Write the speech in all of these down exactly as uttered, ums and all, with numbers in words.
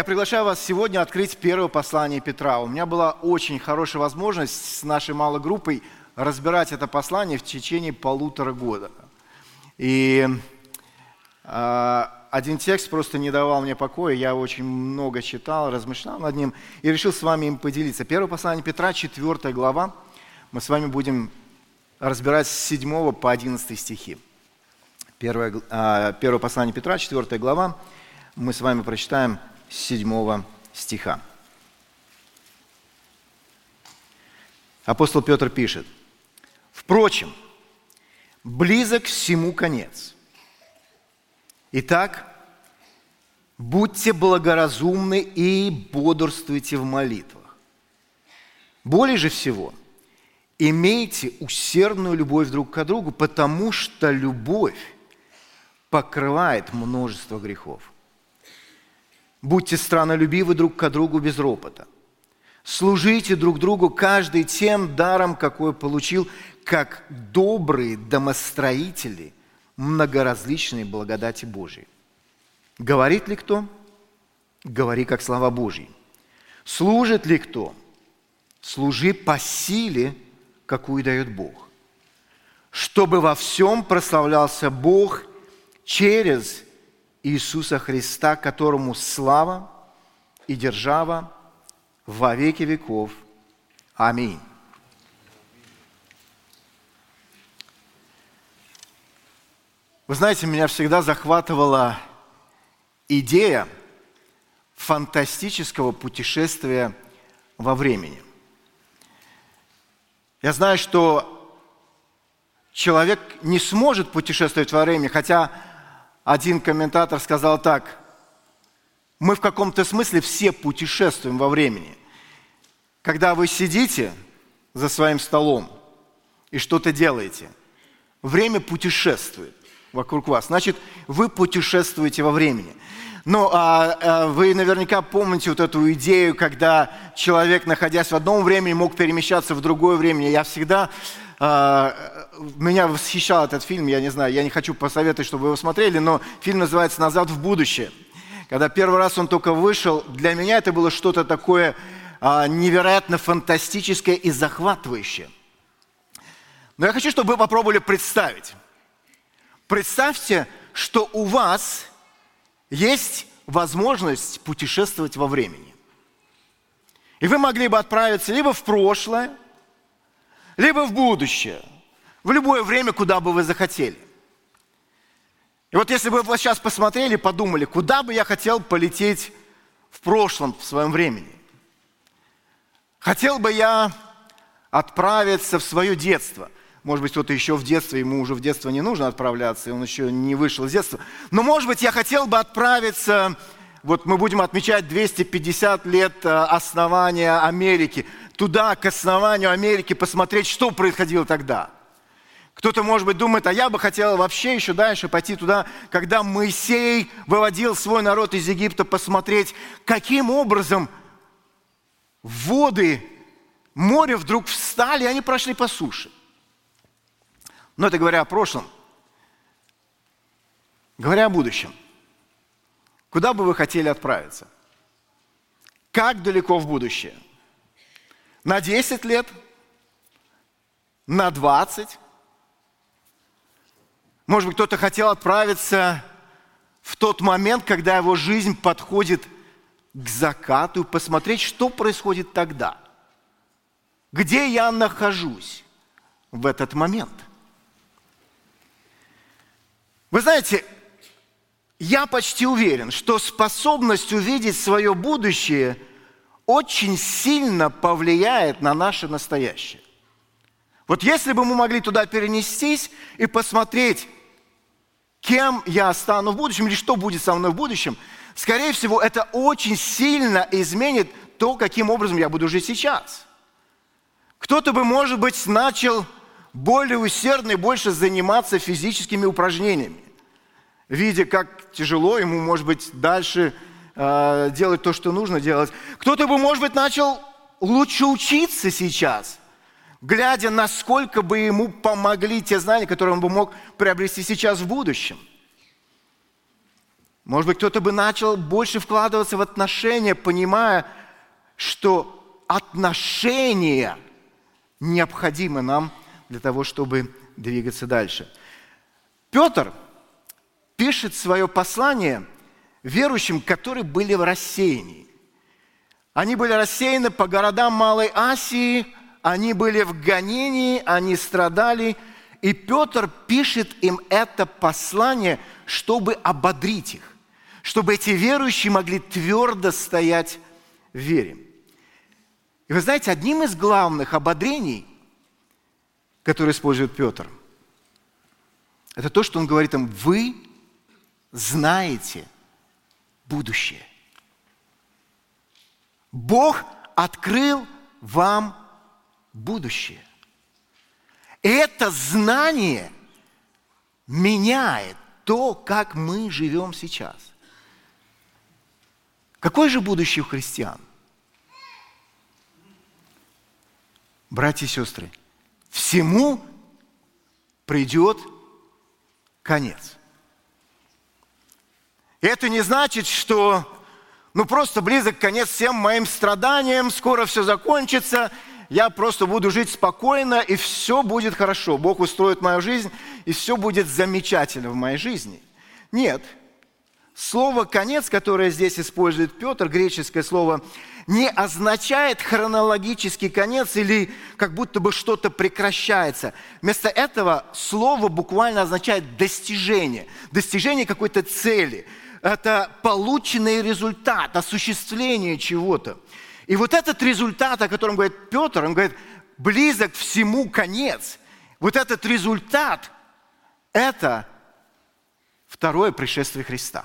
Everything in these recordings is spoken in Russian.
приглашаю вас сегодня открыть первое послание Петра. У меня была очень хорошая возможность с нашей малой группой разбирать это послание в течение полутора года. И э, один текст просто не давал мне покоя, я очень много читал, размышлял над ним и решил с вами им поделиться. Первое послание Петра, четвёртая глава, мы с вами будем разбирать с седьмого по одиннадцатый стихи. Первое, э, первое послание Петра, четвёртая глава, мы с вами прочитаем с седьмого стиха. Апостол Петр пишет: «Впрочем, близок всему конец. Итак, будьте благоразумны и бодрствуйте в молитвах. Более же всего, имейте усердную любовь друг к другу, потому что любовь покрывает множество грехов. Будьте страннолюбивы друг к другу без ропота. Служите друг другу каждый тем даром, какой получил, как добрые домостроители многоразличной благодати Божией. Говорит ли кто? Говори, как слова Божьи. Служит ли кто? Служи по силе, какую дает Бог. Чтобы во всем прославлялся Бог через Иисуса Христа, которому слава и держава во веки веков. Аминь». Вы знаете, меня всегда захватывала идея фантастического путешествия во времени. Я знаю, что человек не сможет путешествовать во времени, хотя один комментатор сказал так: мы в каком-то смысле все путешествуем во времени. Когда вы сидите за своим столом и что-то делаете, время путешествует вокруг вас. Значит, вы путешествуете во времени. Ну, а, а вы наверняка помните вот эту идею, когда человек, находясь в одном времени, мог перемещаться в другое время. Я всегда... Меня восхищал этот фильм, я не знаю, я не хочу посоветовать, чтобы вы его смотрели, но фильм называется «Назад в будущее». Когда первый раз он только вышел, для меня это было что-то такое невероятно фантастическое и захватывающее. Но я хочу, чтобы вы попробовали представить. Представьте, что у вас есть возможность путешествовать во времени. И вы могли бы отправиться либо в прошлое, либо в будущее, в любое время, куда бы вы захотели. И вот если бы вы сейчас посмотрели, подумали, куда бы я хотел полететь в прошлом, в своем времени. Хотел бы я отправиться в свое детство. Может быть, кто-то еще в детстве, ему уже в детство не нужно отправляться, и он еще не вышел из детства. Но, может быть, я хотел бы отправиться, вот мы будем отмечать двести пятьдесят лет основания Америки, туда, к основанию Америки, посмотреть, что происходило тогда. Кто-то, может быть, думает, а я бы хотел вообще еще дальше пойти туда, когда Моисей выводил свой народ из Египта, посмотреть, каким образом воды моря вдруг встали, и они прошли по суше. Но это говоря о прошлом. Говоря о будущем. Куда бы вы хотели отправиться? Как далеко в будущее? На десять лет? На двадцать? Может быть, кто-то хотел отправиться в тот момент, когда его жизнь подходит к закату, и посмотреть, что происходит тогда. Где я нахожусь в этот момент? Вы знаете, я почти уверен, что способность увидеть свое будущее очень сильно повлияет на наше настоящее. Вот если бы мы могли туда перенестись и посмотреть, кем я стану в будущем или что будет со мной в будущем, скорее всего, это очень сильно изменит то, каким образом я буду жить сейчас. Кто-то бы, может быть, начал более усердно и больше заниматься физическими упражнениями, видя, как тяжело ему, может быть, дальше э, делать то, что нужно делать. Кто-то бы, может быть, начал лучше учиться сейчас, глядя, насколько бы ему помогли те знания, которые он бы мог приобрести сейчас в будущем. Может быть, кто-то бы начал больше вкладываться в отношения, понимая, что отношения необходимы нам для того, чтобы двигаться дальше. Петр пишет свое послание верующим, которые были в рассеянии. Они были рассеяны по городам Малой Асии, они были в гонении, они страдали. И Петр пишет им это послание, чтобы ободрить их, чтобы эти верующие могли твердо стоять в вере. И вы знаете, одним из главных ободрений, которые использует Петр, это то, что он говорит им: вы знаете будущее. Бог открыл вам будущее. И это знание меняет то, как мы живем сейчас. Какое же будущее у христиан? Братья и сестры, всему придет конец. Это не значит, что ну просто близок конец всем моим страданиям, скоро все закончится, я просто буду жить спокойно, и все будет хорошо. Бог устроит мою жизнь, и все будет замечательно в моей жизни. Нет. Слово «конец», которое здесь использует Петр, греческое слово, не означает хронологический конец или как будто бы что-то прекращается. Вместо этого слово буквально означает достижение, достижение какой-то цели. Это полученный результат, осуществление чего-то. И вот этот результат, о котором говорит Петр, он говорит: близок всему конец. Вот этот результат – это второе пришествие Христа.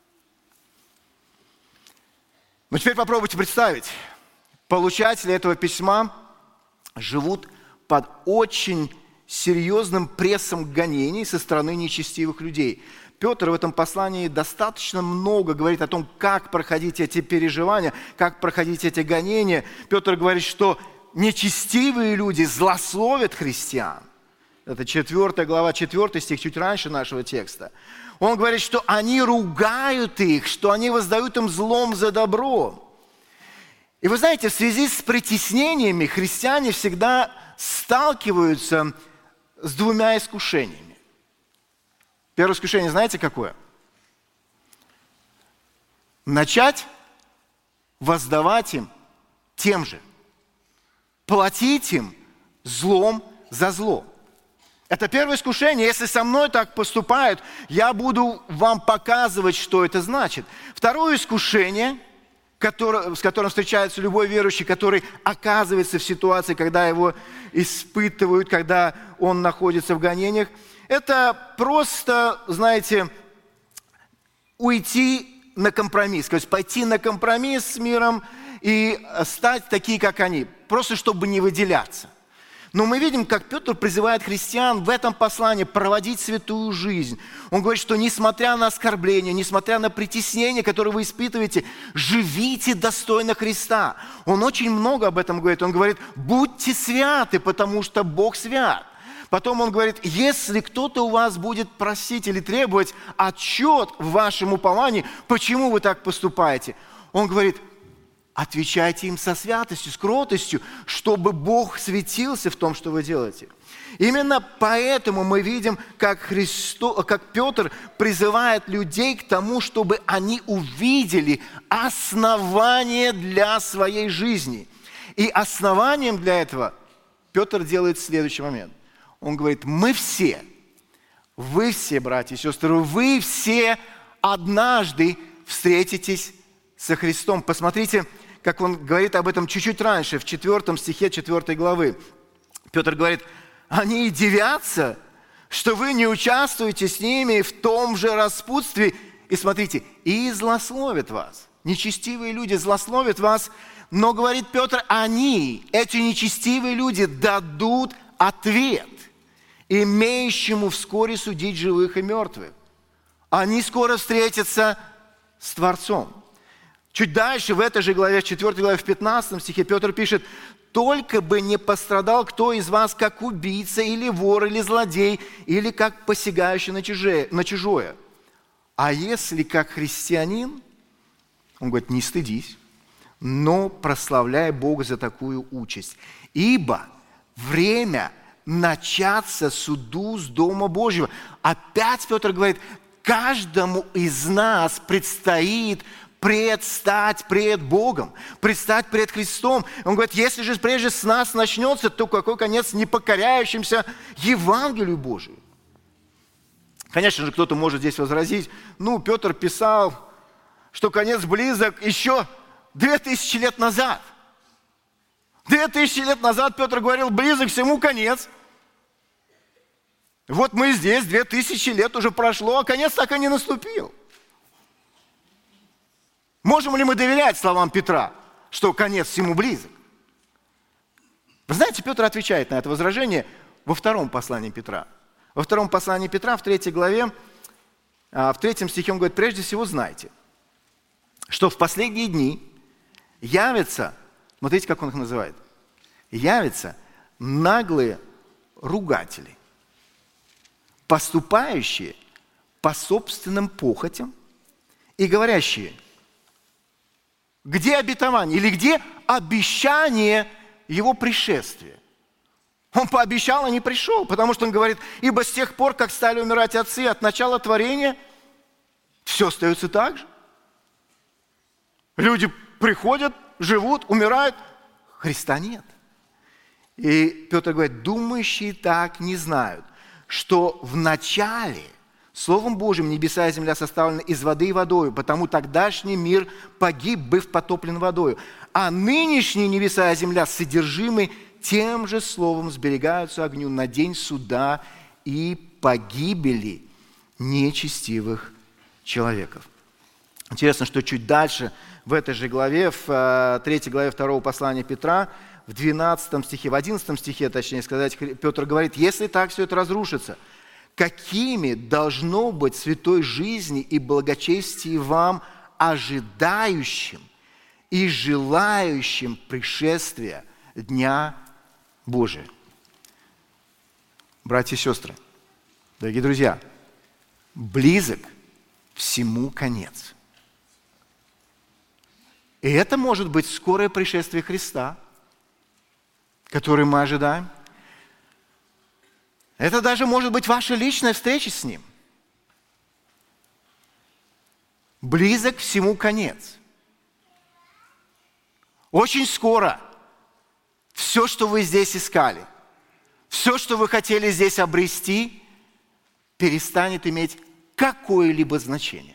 Но теперь попробуйте представить, получатели этого письма живут под очень серьезным прессом гонений со стороны нечестивых людей. Петр в этом послании достаточно много говорит о том, как проходить эти переживания, как проходить эти гонения. Петр говорит, что нечестивые люди злословят христиан. Это четвёртая глава, четвёртый стих, чуть раньше нашего текста. Он говорит, что они ругают их, что они воздают им злом за добро. И вы знаете, в связи с притеснениями христиане всегда сталкиваются с двумя искушениями. Первое искушение, знаете, какое? Начать воздавать им тем же. Платить им злом за зло. Это первое искушение. Если со мной так поступают, я буду вам показывать, что это значит. Второе искушение, которое, с которым встречается любой верующий, который оказывается в ситуации, когда его испытывают, когда он находится в гонениях, это просто, знаете, уйти на компромисс, то есть пойти на компромисс с миром и стать такие, как они, просто чтобы не выделяться. Но мы видим, как Петр призывает христиан в этом послании проводить святую жизнь. Он говорит, что несмотря на оскорбления, несмотря на притеснения, которые вы испытываете, живите достойно Христа. Он очень много об этом говорит. Он говорит, будьте святы, потому что Бог свят. Потом он говорит, если кто-то у вас будет просить или требовать отчет в вашем уповании, почему вы так поступаете? Он говорит, отвечайте им со святостью, с кротостью, чтобы Бог светился в том, что вы делаете. Именно поэтому мы видим, как, Христо, как Петр призывает людей к тому, чтобы они увидели основание для своей жизни. И основанием для этого Петр делает следующий момент. Он говорит, мы все, вы все, братья и сестры, вы все однажды встретитесь со Христом. Посмотрите, как он говорит об этом чуть-чуть раньше, в четвертом стихе четвёртой главы. Петр говорит, они дивятся, что вы не участвуете с ними в том же распутстве. И смотрите, и злословят вас. Нечестивые люди злословят вас, но, говорит Петр, они, эти нечестивые люди, дадут ответ, имеющему вскоре судить живых и мертвых. Они скоро встретятся с Творцом. Чуть дальше, в этой же главе, в четвёртой главе, в пятнадцатом стихе, Петр пишет, «Только бы не пострадал кто из вас, как убийца, или вор, или злодей, или как посягающий на чужое, на чужое. А если как христианин, он говорит, не стыдись, но прославляй Бога за такую участь. Ибо время начаться суду с Дома Божьего. Опять Петр говорит, каждому из нас предстоит предстать пред Богом, предстать пред Христом. Он говорит, если же прежде с нас начнется, то какой конец непокоряющимся Евангелию Божию? Конечно же, кто-то может здесь возразить, ну, Петр писал, что конец близок еще две тысячи лет назад. Две тысячи лет назад Петр говорил, близок всему конец. Вот мы здесь, две тысячи лет уже прошло, а конец так и не наступил. Можем ли мы доверять словам Петра, что конец всему близок? Вы знаете, Петр отвечает на это возражение во втором послании Петра. Во втором послании Петра, в третьей главе, в третьем стихе он говорит, прежде всего знайте, что в последние дни явятся, смотрите, как он их называет, явятся наглые ругатели, поступающие по собственным похотям и говорящие, где обетование или где обещание его пришествия. Он пообещал, а не пришел, потому что он говорит, ибо с тех пор, как стали умирать отцы от начала творения, все остается так же. Люди приходят, живут, умирают, Христа нет. И Петр говорит, думающие так не знают, что в начале Словом Божьим небеса и земля составлены из воды и водою, потому тогдашний мир погиб, быв потоплен водою. А нынешние небеса и земля содержимы тем же словом сберегаются огню на день суда и погибели нечестивых человеков. Интересно, что чуть дальше, в этой же главе, в третьей главе второго послания Петра, в двенадцатом стихе, в одиннадцатом стихе, точнее сказать, Петр говорит, если так все это разрушится, какими должно быть святой жизни и благочестие вам, ожидающим и желающим пришествия Дня Божия. Братья и сестры, дорогие друзья, близок всему конец. И это может быть скорое пришествие Христа, которое мы ожидаем. Это даже может быть ваша личная встреча с Ним. Близок всему конец. Очень скоро все, что вы здесь искали, все, что вы хотели здесь обрести, перестанет иметь какое-либо значение.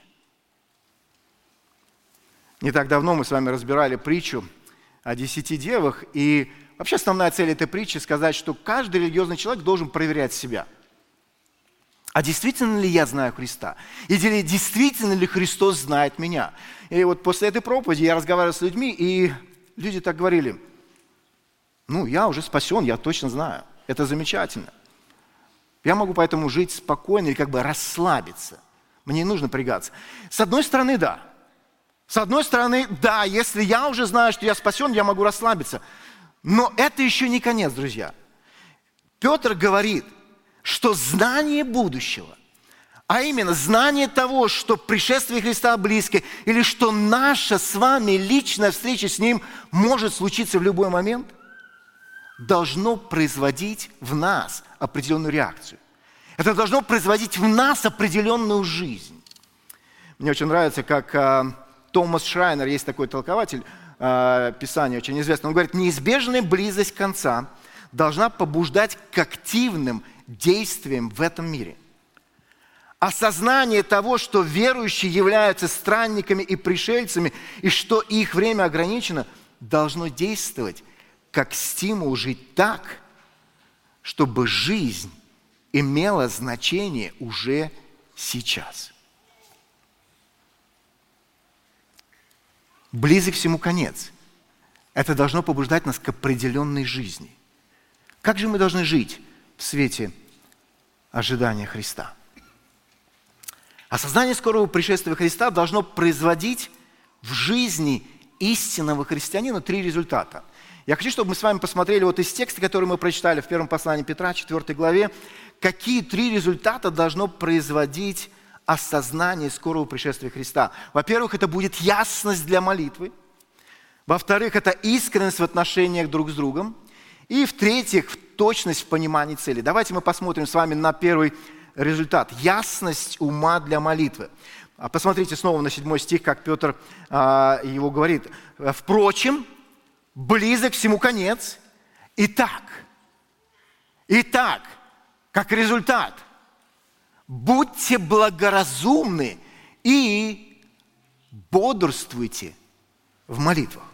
Не так давно мы с вами разбирали притчу о десяти девах, и вообще основная цель этой притчи – сказать, что каждый религиозный человек должен проверять себя. А действительно ли я знаю Христа? Или действительно ли Христос знает меня? И вот после этой проповеди я разговаривал с людьми, и люди так говорили, ну, я уже спасен, я точно знаю, это замечательно. Я могу поэтому жить спокойно или как бы расслабиться. Мне не нужно напрягаться. С одной стороны, да. С одной стороны, да, если я уже знаю, что я спасен, я могу расслабиться. Но это еще не конец, друзья. Петр говорит, что знание будущего, а именно знание того, что пришествие Христа близко, или что наша с вами личная встреча с Ним может случиться в любой момент, должно производить в нас определенную реакцию. Это должно производить в нас определенную жизнь. Мне очень нравится, как э, Томас Шрайнер, есть такой толкователь, э, Писания очень известный, он говорит, неизбежная близость конца должна побуждать к активным действиям в этом мире. Осознание того, что верующие являются странниками и пришельцами, и что их время ограничено, должно действовать как стимул жить так, чтобы жизнь имела значение уже сейчас. Близок всему конец. Это должно побуждать нас к определенной жизни. Как же мы должны жить в свете ожидания Христа? Осознание скорого пришествия Христа должно производить в жизни истинного христианина три результата. Я хочу, чтобы мы с вами посмотрели вот из текста, который мы прочитали в первом послании Петра, четвёртой главе, какие три результата должно производить осознание скорого пришествия Христа. Во-первых, это будет ясность для молитвы. Во-вторых, это искренность в отношениях друг с другом. И в-третьих, точность в понимании цели. Давайте мы посмотрим с вами на первый результат. Ясность ума для молитвы. Посмотрите снова на седьмой стих, как Петр а, его говорит. «Впрочем, близок всему конец. Итак, итак, как результат, будьте благоразумны и бодрствуйте в молитвах».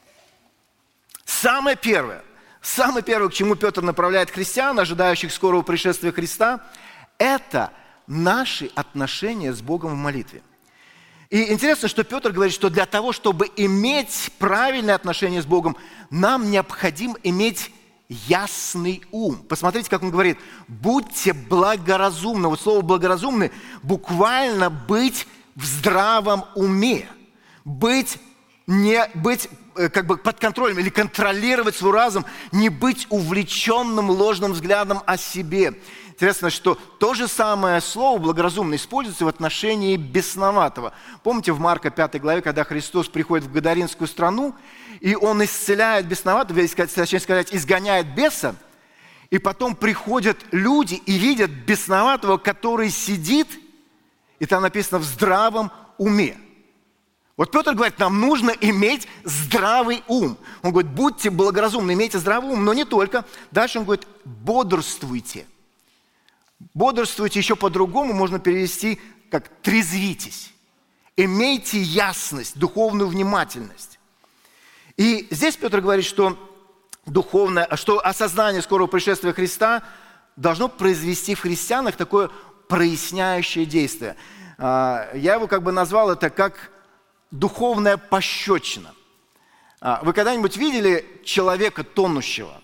Самое первое, самое первое, к чему Петр направляет христиан, ожидающих скорого пришествия Христа, это наши отношения с Богом в молитве. И интересно, что Петр говорит, что для того, чтобы иметь правильные отношения с Богом, нам необходимо иметь ясный ум. Посмотрите, как он говорит, будьте благоразумны. Вот слово благоразумны буквально быть в здравом уме, быть, не, быть как бы под контролем или контролировать свой разум, не быть увлеченным ложным взглядом о себе. Интересно, что то же самое слово «благоразумно» используется в отношении бесноватого. Помните в Марка пятой главе, когда Христос приходит в Гадаринскую страну, и Он исцеляет бесноватого, точнее сказать, изгоняет беса, и потом приходят люди и видят бесноватого, который сидит, и там написано «в здравом уме». Вот Петр говорит, нам нужно иметь здравый ум. Он говорит, будьте благоразумны, имейте здравый ум, но не только. Дальше он говорит, бодрствуйте. Бодрствуйте еще по-другому можно перевести как трезвитесь. Имейте ясность, духовную внимательность. И здесь Петр говорит, что, духовное, что осознание скорого пришествия Христа должно произвести в христианах такое проясняющее действие. Я его как бы назвал это как духовная пощечина. Вы когда-нибудь видели человека тонущего?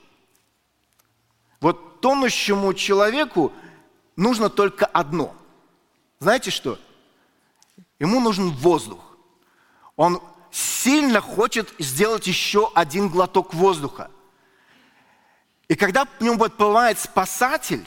Вот тонущему человеку нужно только одно. Знаете что? Ему нужен воздух. Он сильно хочет сделать еще один глоток воздуха. И когда к нему подплывает спасатель,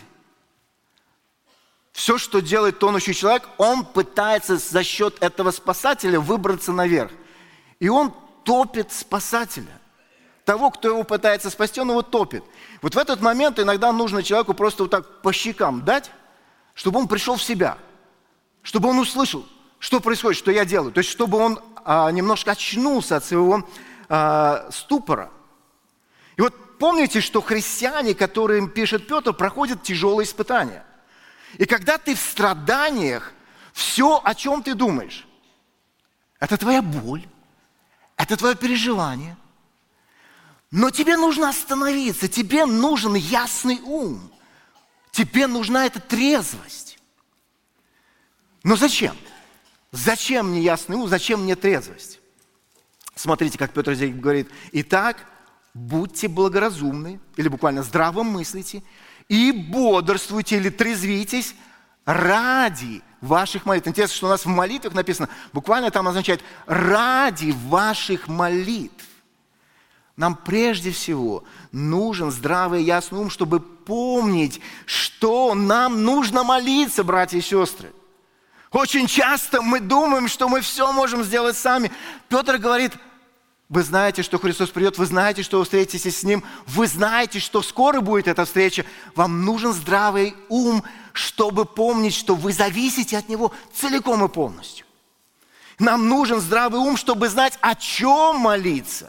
все, что делает тонущий человек, он пытается за счет этого спасателя выбраться наверх. И он топит спасателя. Того, кто его пытается спасти, он его топит. Вот в этот момент иногда нужно человеку просто вот так по щекам дать, чтобы он пришел в себя, чтобы он услышал, что происходит, что я делаю. То есть, чтобы он а, немножко очнулся от своего а, ступора. И вот помните, что христиане, которым пишет Петр, проходят тяжелые испытания. И когда ты в страданиях, все, о чем ты думаешь, это твоя боль, это твое переживание. Но тебе нужно остановиться, тебе нужен ясный ум, тебе нужна эта трезвость. Но зачем? Зачем мне ясный ум, зачем мне трезвость? Смотрите, как Петр здесь говорит. Итак, будьте благоразумны, или буквально здраво мыслите, и бодрствуйте или трезвитесь ради ваших молитв. Интересно, что у нас в молитвах написано, буквально там означает ради ваших молитв. Нам прежде всего нужен здравый и ясный ум, чтобы помнить, что нам нужно молиться, братья и сестры. Очень часто мы думаем, что мы все можем сделать сами. Петр говорит, вы знаете, что Христос придет, вы знаете, что вы встретитесь с Ним, вы знаете, что скоро будет эта встреча. Вам нужен здравый ум, чтобы помнить, что вы зависите от Него целиком и полностью. Нам нужен здравый ум, чтобы знать, о чем молиться.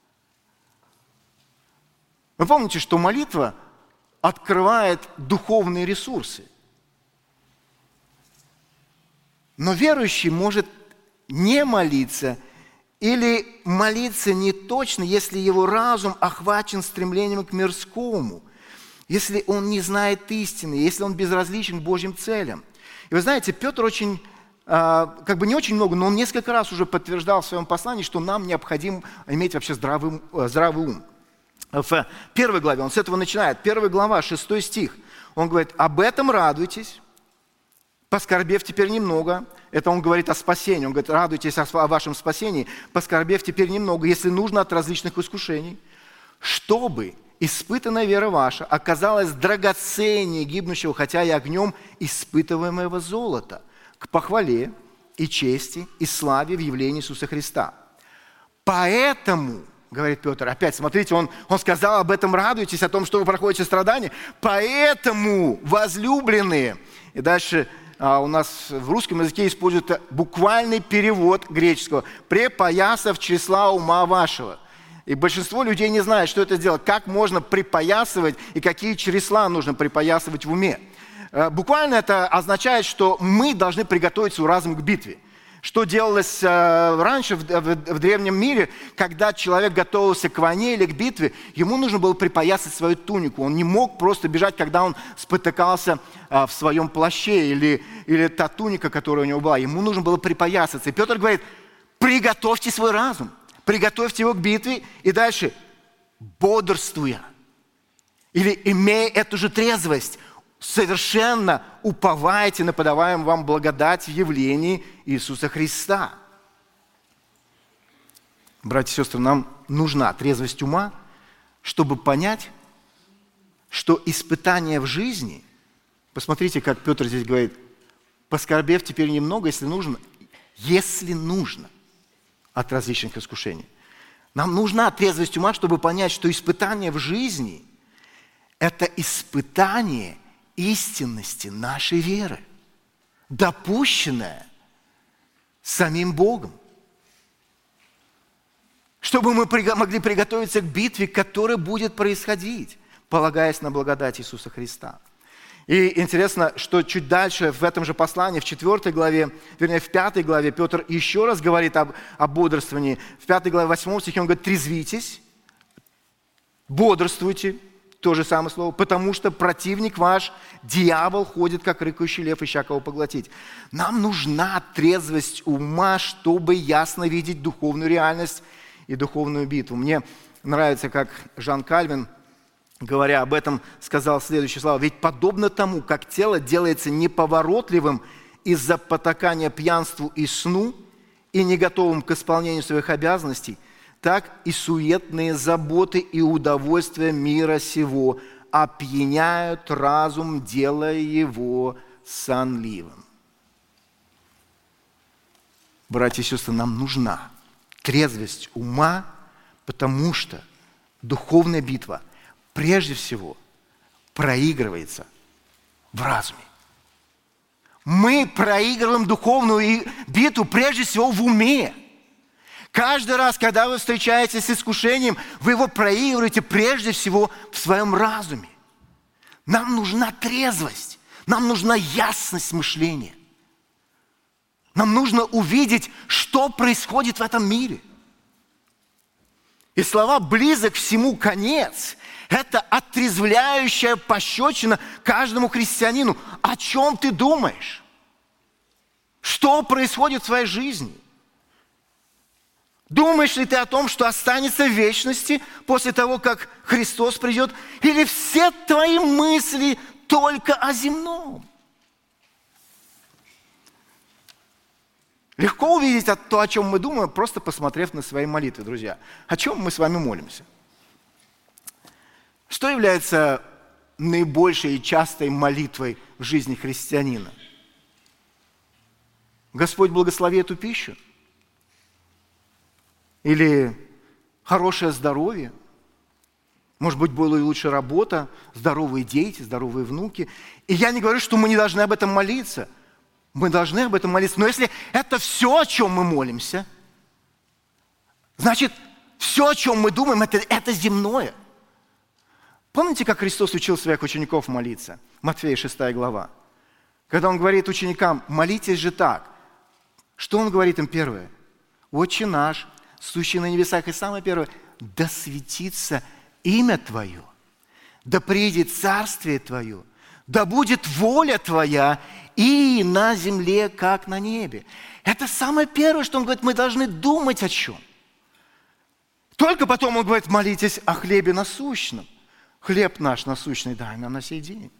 Вы помните, что молитва открывает духовные ресурсы. Но верующий может не молиться или молиться не точно, если его разум охвачен стремлением к мирскому, если он не знает истины, если он безразличен к Божьим целям. И вы знаете, Петр очень, как бы не очень много, но он несколько раз уже подтверждал в своем послании, что нам необходимо иметь вообще здравый, здравый ум. В первой главе, он с этого начинает, первая глава, шестой стих, он говорит, об этом радуйтесь, поскорбев теперь немного. Это он говорит о спасении, он говорит, радуйтесь о вашем спасении, поскорбев теперь немного, если нужно, от различных искушений, чтобы испытанная вера ваша оказалась драгоценнее гибнущего, хотя и огнем испытываемого золота, к похвале и чести, и славе в явлении Иисуса Христа. Поэтому, говорит Петр, опять смотрите, он, он сказал об этом, радуйтесь, о том, что вы проходите страдания. Поэтому, возлюбленные, и дальше а, у нас в русском языке используется буквальный перевод греческого, припоясав числа ума вашего. И большинство людей не знает, что это делать, как можно припоясывать и какие чресла нужно припоясывать в уме. Буквально это означает, что мы должны приготовить свой разум к битве. Что делалось раньше в древнем мире, когда человек готовился к войне или к битве, ему нужно было припоясать свою тунику. Он не мог просто бежать, когда он спотыкался в своем плаще или, или та туника, которая у него была. Ему нужно было припоясаться. И Петр говорит, приготовьте свой разум. Приготовьте его к битве, и дальше, бодрствуя, или имея эту же трезвость, совершенно уповайте на подаваемую вам благодать в явлении Иисуса Христа. Братья и сестры, нам нужна трезвость ума, чтобы понять, что испытания в жизни, посмотрите, как Петр здесь говорит, поскорбев теперь немного, если нужно, если нужно, от различных искушений. Нам нужна трезвость ума, чтобы понять, что испытание в жизни – это испытание истинности нашей веры, допущенное самим Богом. Чтобы мы могли приготовиться к битве, которая будет происходить, полагаясь на благодать Иисуса Христа. И интересно, что чуть дальше в этом же послании, в четвёртой главе, вернее, в пятой главе, Петр еще раз говорит об, о бодрствовании. В пятой главе, восьмом стихе он говорит, трезвитесь, бодрствуйте, то же самое слово, потому что противник ваш, дьявол, ходит, как рыкающий лев, ища кого поглотить. Нам нужна трезвость ума, чтобы ясно видеть духовную реальность и духовную битву. Мне нравится, как Жан Кальвин, говоря об этом, сказал следующие слова. «Ведь подобно тому, как тело делается неповоротливым из-за потакания пьянству и сну и не готовым к исполнению своих обязанностей, так и суетные заботы и удовольствия мира сего опьяняют разум, делая его сонливым». Братья и сестры, нам нужна трезвость ума, потому что духовная битва прежде всего проигрывается в разуме. Мы проигрываем духовную битву прежде всего в уме. Каждый раз, когда вы встречаетесь с искушением, вы его проигрываете прежде всего в своем разуме. Нам нужна трезвость, нам нужна ясность мышления. Нам нужно увидеть, что происходит в этом мире. И слова «близок всему конец» – это отрезвляющая пощечина каждому христианину. О чем ты думаешь? Что происходит в твоей жизни? Думаешь ли ты о том, что останется в вечности после того, как Христос придет? Или все твои мысли только о земном? Легко увидеть то, о чем мы думаем, просто посмотрев на свои молитвы, друзья. О чем мы с вами молимся? Что является наибольшей и частой молитвой в жизни христианина? Господь, благослови эту пищу? Или хорошее здоровье? Может быть, была и лучшая работа, здоровые дети, здоровые внуки. И я не говорю, что мы не должны об этом молиться. Мы должны об этом молиться. Но если это все, о чем мы молимся, значит, все, о чем мы думаем, это, это земное. Помните, как Христос учил своих учеников молиться? Матфея шестая глава. Когда Он говорит ученикам, молитесь же так. Что Он говорит им первое? Отче наш, сущий на небесах. И самое первое, да светится имя Твое, да приидет царствие Твое, да будет воля Твоя и на земле, как на небе. Это самое первое, что Он говорит, мы должны думать о чем. Только потом Он говорит, молитесь о хлебе насущном. Хлеб наш насущный дай нам на сей день.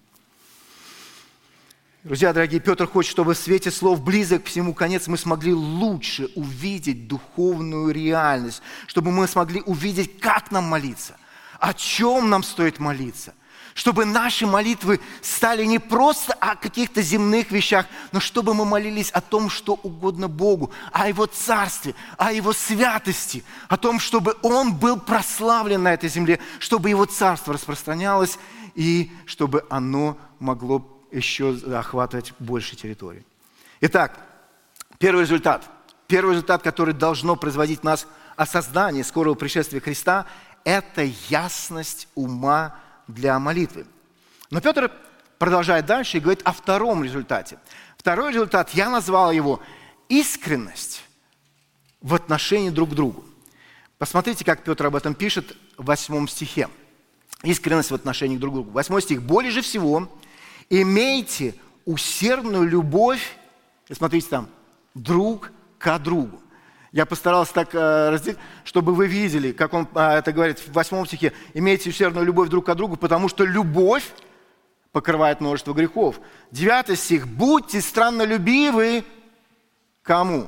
Друзья дорогие, Петр хочет, чтобы в свете слов «близок всему конец» мы смогли лучше увидеть духовную реальность, чтобы мы смогли увидеть, как нам молиться, о чем нам стоит молиться, Чтобы наши молитвы стали не просто о каких-то земных вещах, но чтобы мы молились о том, что угодно Богу, о Его Царстве, о Его святости, о том, чтобы Он был прославлен на этой земле, чтобы Его Царство распространялось и чтобы оно могло еще охватывать больше территории. Итак, первый результат. Первый результат, который должно производить в нас осознание скорого пришествия Христа, это ясность ума для молитвы. Но Петр продолжает дальше и говорит о втором результате. Второй результат, я назвал его искренность в отношении друг к другу. Посмотрите, как Петр об этом пишет в восьмом стихе. Искренность в отношении друг к другу. Восьмой стих. «Более же всего имейте усердную любовь», и смотрите там, «друг к другу». Я постарался так э, разделить, чтобы вы видели, как он э, это говорит в восьмом стихе. «Имейте усердную любовь друг к другу, потому что любовь покрывает множество грехов». Девятый стих. «Будьте страннолюбивы». Кому?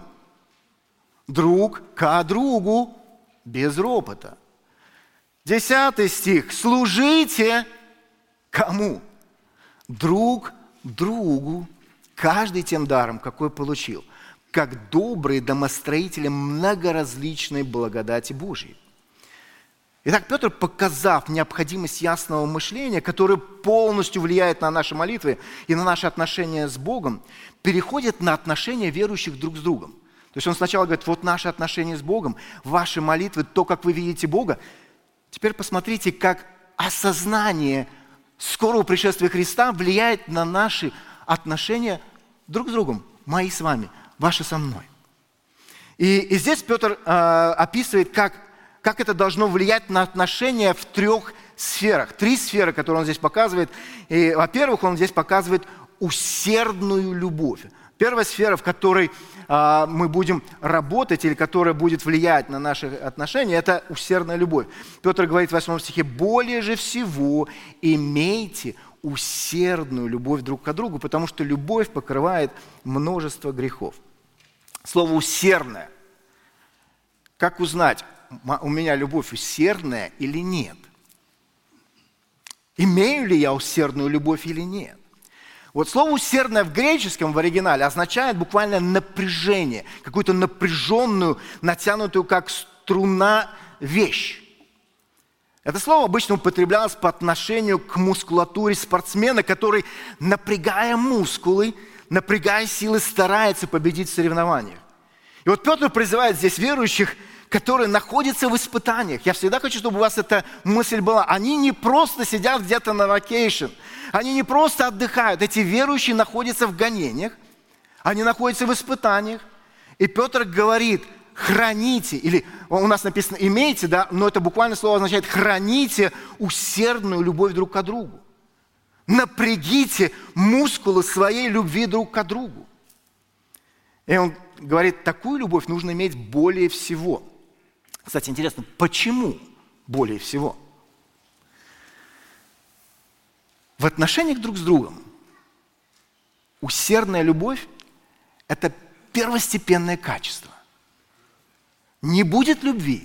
Друг к другу без ропота. Десятый стих. «Служите». Кому? Друг другу, каждый тем даром, какой получил, как добрые домостроители многоразличной благодати Божьей. Итак, Петр, показав необходимость ясного мышления, которое полностью влияет на наши молитвы и на наши отношения с Богом, переходит на отношения верующих друг с другом. То есть он сначала говорит, вот наши отношения с Богом, ваши молитвы, то, как вы видите Бога. Теперь посмотрите, как осознание скорого пришествия Христа влияет на наши отношения друг с другом, мои с вами, ваши со мной. И, и здесь Петр э, описывает, как, как это должно влиять на отношения в трех сферах. Три сферы, которые он здесь показывает. И, во-первых, он здесь показывает усердную любовь. Первая сфера, в которой э, мы будем работать или которая будет влиять на наши отношения, это усердная любовь. Петр говорит в восьмом стихе, «Более же всего имейте усердную любовь друг к другу, потому что любовь покрывает множество грехов». Слово «усердное». Как узнать, у меня любовь усердная или нет? Имею ли я усердную любовь или нет? Вот слово «усердное» в греческом, в оригинале, означает буквально напряжение, какую-то напряженную, натянутую как струна вещь. Это слово обычно употреблялось по отношению к мускулатуре спортсмена, который, напрягая мускулы, напрягая силы, старается победить в соревнованиях. И вот Петр призывает здесь верующих, которые находятся в испытаниях. Я всегда хочу, чтобы у вас эта мысль была. Они не просто сидят где-то на вакейшн, они не просто отдыхают. Эти верующие находятся в гонениях, они находятся в испытаниях. И Петр говорит, храните, или у нас написано имейте, да, но это буквально слово означает храните усердную любовь друг к другу. Напрягите мускулы своей любви друг к другу. И он говорит, такую любовь нужно иметь более всего. Кстати, интересно, почему более всего? В отношениях друг с другом усердная любовь – это первостепенное качество. Не будет любви,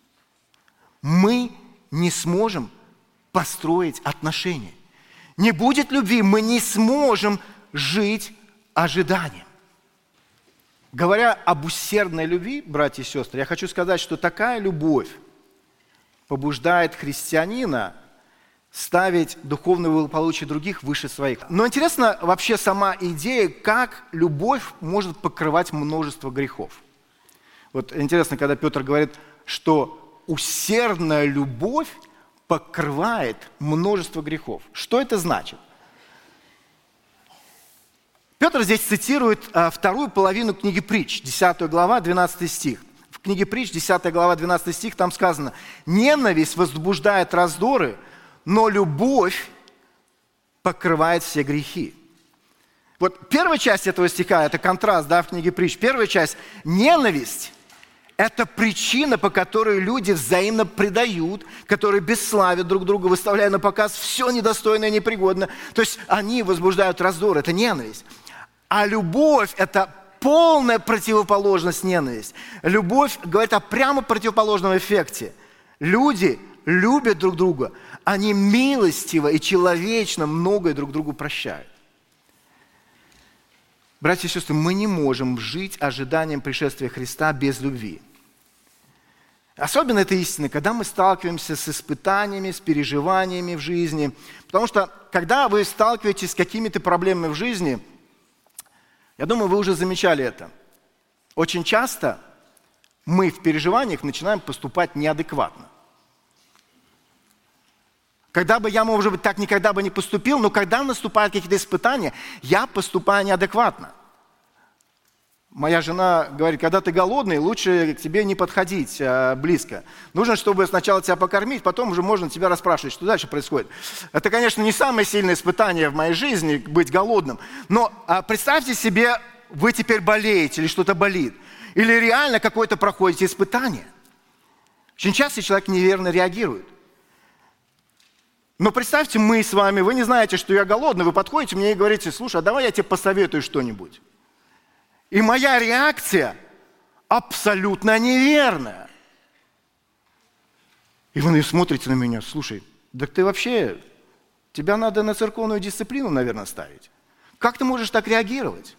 мы не сможем построить отношения. Не будет любви, мы не сможем жить ожиданием. Говоря об усердной любви, братья и сестры, я хочу сказать, что такая любовь побуждает христианина ставить духовное благополучие других выше своих. Но интересна вообще сама идея, как любовь может покрывать множество грехов. Вот интересно, когда Петр говорит, что усердная любовь покрывает множество грехов. Что это значит? Петр здесь цитирует а, вторую половину книги Притч, десятая глава, двенадцатый стих. В книге Притч, десятая глава, двенадцатый стих, там сказано: «Ненависть возбуждает раздоры, но любовь покрывает все грехи». Вот первая часть этого стиха, это контраст, да, в книге Притч. Первая часть – ненависть. Это причина, по которой люди взаимно предают, которые бесславят друг друга, выставляя на показ все недостойное и непригодное. То есть они возбуждают раздор, это ненависть. А любовь – это полная противоположность ненависти. Любовь говорит о прямо противоположном эффекте. Люди любят друг друга, они милостиво и человечно многое друг другу прощают. Братья и сестры, мы не можем жить ожиданием пришествия Христа без любви. Особенно это истина, когда мы сталкиваемся с испытаниями, с переживаниями в жизни. Потому что, когда вы сталкиваетесь с какими-то проблемами в жизни, я думаю, вы уже замечали это. Очень часто мы в переживаниях начинаем поступать неадекватно. Когда бы я, может быть, так никогда бы не поступил, но когда наступают какие-то испытания, я поступаю неадекватно. Моя жена говорит, когда ты голодный, лучше к тебе не подходить а, близко. Нужно, чтобы сначала тебя покормить, потом уже можно тебя расспрашивать, что дальше происходит. Это, конечно, не самое сильное испытание в моей жизни, быть голодным. Но а, представьте себе, вы теперь болеете или что-то болит. Или реально какое-то проходите испытание. Очень часто человек неверно реагирует. Но представьте, мы с вами, вы не знаете, что я голодный, вы подходите мне и говорите, слушай, а давай я тебе посоветую что-нибудь. И моя реакция абсолютно неверная. И вы смотрите на меня, слушай, да ты вообще, тебя надо на церковную дисциплину, наверное, ставить. Как ты можешь так реагировать?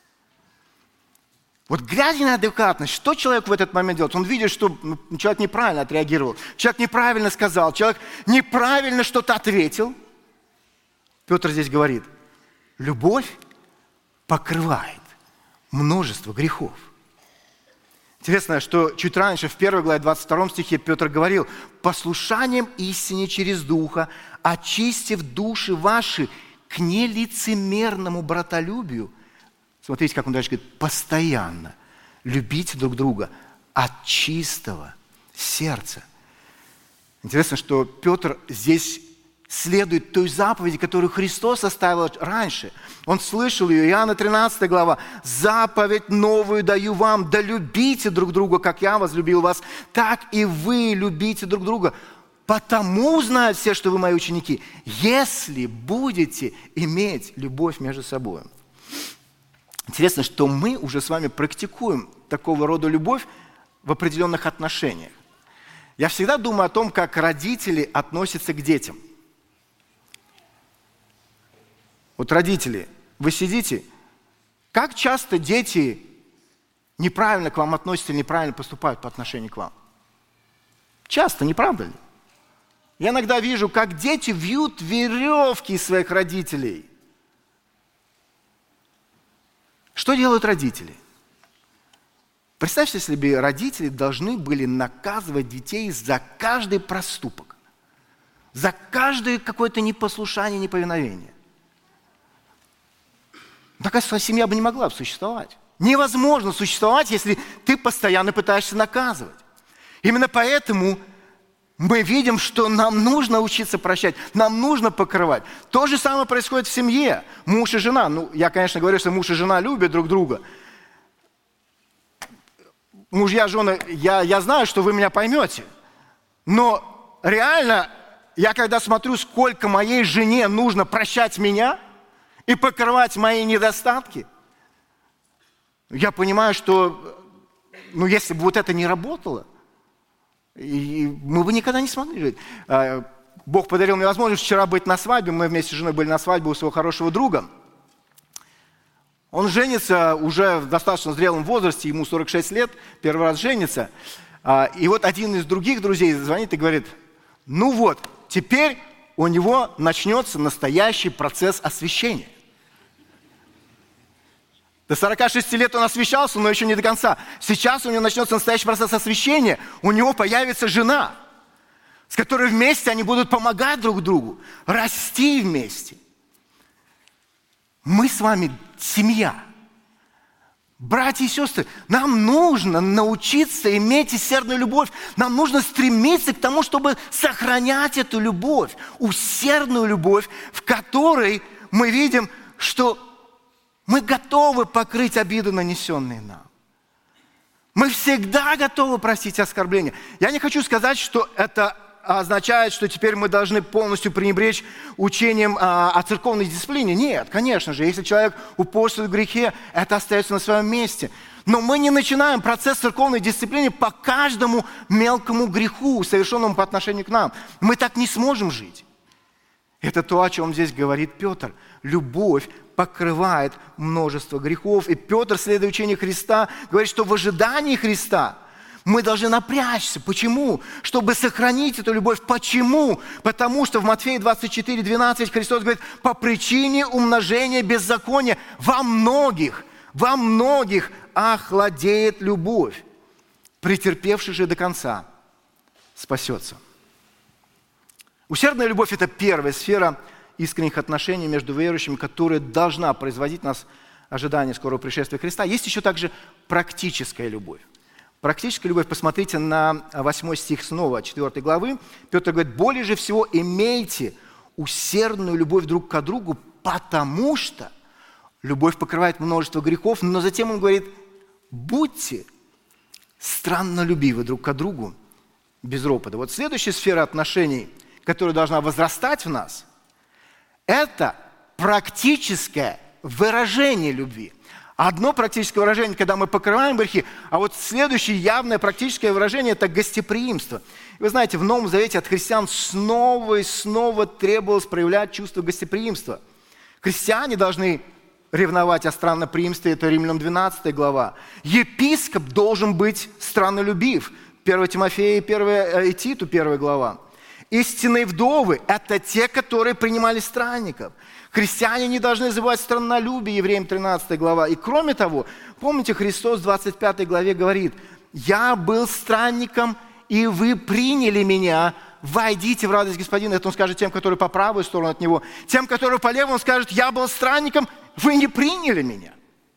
Вот глядя на адекватность, что человек в этот момент делает? Он видит, что человек неправильно отреагировал, человек неправильно сказал, человек неправильно что-то ответил. Петр здесь говорит, любовь покрывает множество грехов. Интересно, что чуть раньше, в первой главе, двадцать втором стихе, Петр говорил, послушанием истине через Духа, очистив души ваши к нелицемерному братолюбию. Смотрите, как он дальше говорит, постоянно любите друг друга от чистого сердца. Интересно, что Петр здесь следует той заповеди, которую Христос оставил раньше. Он слышал ее, Иоанна тринадцатая глава. «Заповедь новую даю вам, да любите друг друга, как я возлюбил вас, так и вы любите друг друга. Потому знают все, что вы мои ученики, если будете иметь любовь между собой». Интересно, что мы уже с вами практикуем такого рода любовь в определенных отношениях. Я всегда думаю о том, как родители относятся к детям. Вот родители, вы сидите, как часто дети неправильно к вам относятся или неправильно поступают по отношению к вам? Часто, не правда ли? Я иногда вижу, как дети вьют веревки из своих родителей. Что делают родители? Представьте, если бы родители должны были наказывать детей за каждый проступок, за каждое какое-то непослушание, неповиновение. Такая семья бы не могла бы существовать. Невозможно существовать, если ты постоянно пытаешься наказывать. Именно поэтому мы видим, что нам нужно учиться прощать, нам нужно покрывать. То же самое происходит в семье. Муж и жена. Ну, я, конечно, говорю, что муж и жена любят друг друга. Мужья, жены, я, я знаю, что вы меня поймете. Но реально, я когда смотрю, сколько моей жене нужно прощать меня и покрывать мои недостатки, я понимаю, что ну, если бы вот это не работало, и мы бы никогда не смогли жить. Бог подарил мне возможность вчера быть на свадьбе. Мы вместе с женой были на свадьбе у своего хорошего друга. Он женится уже в достаточно зрелом возрасте, ему сорок шесть лет, первый раз женится. И вот один из других друзей звонит и говорит, ну вот, теперь у него начнется настоящий процесс освящения. До сорока шести лет он освящался, но еще не до конца. Сейчас у него начнется настоящий процесс освящения. У него появится жена, с которой вместе они будут помогать друг другу, расти вместе. Мы с вами семья. Братья и сестры, нам нужно научиться иметь усердную любовь. Нам нужно стремиться к тому, чтобы сохранять эту любовь. Усердную любовь, в которой мы видим, что мы готовы покрыть обиды, нанесенные нам. Мы всегда готовы простить оскорбления. Я не хочу сказать, что это означает, что теперь мы должны полностью пренебречь учением а, о церковной дисциплине. Нет, конечно же, если человек упорствует в грехе, это остается на своем месте. Но мы не начинаем процесс церковной дисциплины по каждому мелкому греху, совершенному по отношению к нам. Мы так не сможем жить. Это то, о чем здесь говорит Петр. Любовь покрывает множество грехов. И Петр, следуя учению Христа, говорит, что в ожидании Христа мы должны напрячься. Почему? Чтобы сохранить эту любовь. Почему? Потому что в Матфея двадцать четыре двенадцать Христос говорит, по причине умножения беззакония во многих, во многих охладеет любовь. Претерпевший же до конца спасется. Усердная любовь – это первая сфера искренних отношений между верующими, которая должна производить в нас ожидание скорого пришествия Христа. Есть еще также практическая любовь. Практическая любовь, посмотрите на восьмой стих снова, четвёртой главы. Петр говорит, более же всего имейте усердную любовь друг к другу, потому что любовь покрывает множество грехов, но затем он говорит, будьте страннолюбивы друг к другу без ропота. Вот следующая сфера отношений, которая должна возрастать в нас, это практическое выражение любви. Одно практическое выражение, когда мы покрываем грехи, а вот следующее явное практическое выражение – это гостеприимство. И вы знаете, в Новом Завете от христиан снова и снова требовалось проявлять чувство гостеприимства. Христиане должны ревновать о странноприимстве, это Римлянам двенадцатая глава. Епископ должен быть страннолюбив, первое Тимофея и первое Титу, первая глава. Истинные вдовы – это те, которые принимали странников. Христиане не должны забывать страннолюбие, Евреям тринадцатая глава. И кроме того, помните, Христос в двадцать пятой главе говорит, «Я был странником, и вы приняли меня, войдите в радость Господина». Это он скажет тем, которые по правую сторону от него. Тем, которые по левую, он скажет, «Я был странником, вы не приняли меня».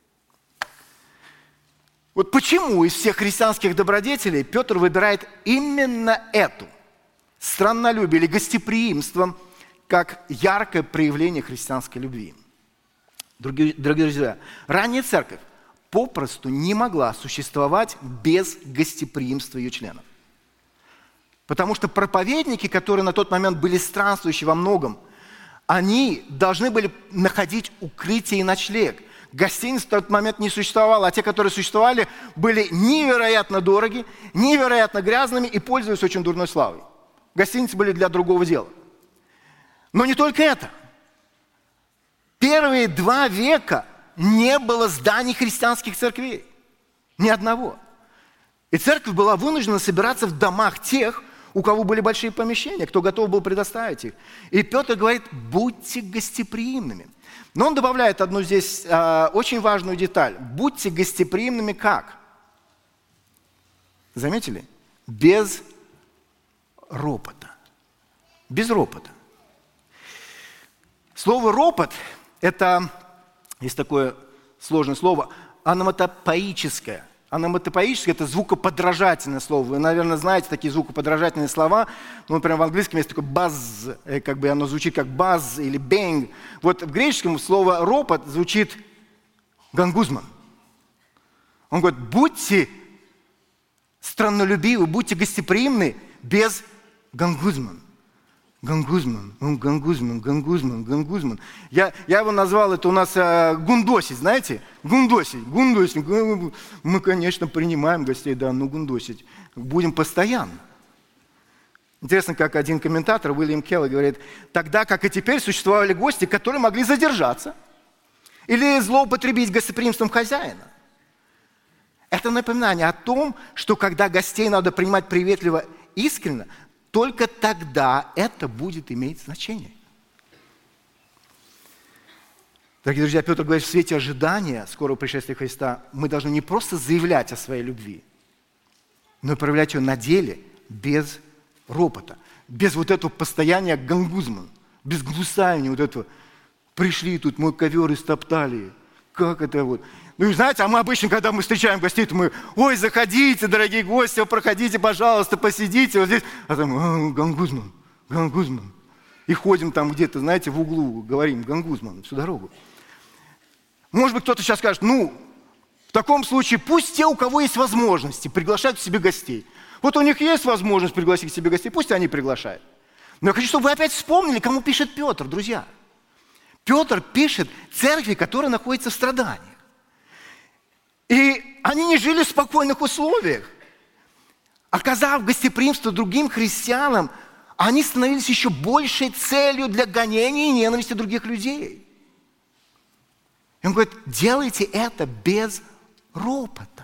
Вот почему из всех христианских добродетелей Петр выбирает именно эту – страннолюбие или гостеприимство – как яркое проявление христианской любви. Дорогие, дорогие друзья, ранняя церковь попросту не могла существовать без гостеприимства ее членов. Потому что проповедники, которые на тот момент были странствующие во многом, они должны были находить укрытие и ночлег. Гостиниц в тот момент не существовало, а те, которые существовали, были невероятно дороги, невероятно грязными и пользовались очень дурной славой. Гостиницы были для другого дела. Но не только это. Первые два века не было зданий христианских церквей. Ни одного. И церковь была вынуждена собираться в домах тех, у кого были большие помещения, кто готов был предоставить их. И Петр говорит, будьте гостеприимными. Но он добавляет одну здесь э, очень важную деталь. Будьте гостеприимными как? Заметили? Без ропота. Без ропота. Слово «ропот» – это, есть такое сложное слово, ономатопоическое. Ономатопоическое – это звукоподражательное слово. Вы, наверное, знаете такие звукоподражательные слова. Ну, например, в английском есть такое «базз», как бы оно звучит как «базз» или «бэнг». Вот в греческом слово «ропот» звучит «гангузман». Он говорит, будьте страннолюбивы, будьте гостеприимны без гангузман. Гангузман, он гангузман, гангузман, гангузман. Я, я его назвал, это у нас а, гундосить, знаете? Гундосить, гундосить. Мы, конечно, принимаем гостей, да, но гундосить будем постоянно. Интересно, как один комментатор, Уильям Келли, говорит, тогда как и теперь существовали гости, которые могли задержаться или злоупотребить гостеприимством хозяина. Это напоминание о том, что когда гостей надо принимать приветливо, искренне, только тогда это будет иметь значение. Дорогие друзья, Петр говорит, в свете ожидания скорого пришествия Христа мы должны не просто заявлять о своей любви, но и проявлять ее на деле без ропота, без вот этого постояния гангузман, без гнусания вот этого. Пришли тут, мой ковер истоптали. Как это вот? Ну, и знаете, а мы обычно, когда мы встречаем гостей, то мы, ой, заходите, дорогие гости, проходите, пожалуйста, посидите вот здесь. А там, а, гангузман, гангузман. И ходим там где-то, знаете, в углу, говорим, гангузман, всю дорогу. Может быть, кто-то сейчас скажет, ну, в таком случае пусть те, у кого есть возможности, приглашают к себе гостей. Вот у них есть возможность пригласить к себе гостей, пусть они приглашают. Но я хочу, чтобы вы опять вспомнили, кому пишет Петр, друзья. Петр пишет церкви, которая находится в страданиях. И они не жили в спокойных условиях. Оказав гостеприимство другим христианам, они становились еще большей целью для гонения и ненависти других людей. И он говорит, делайте это без ропота.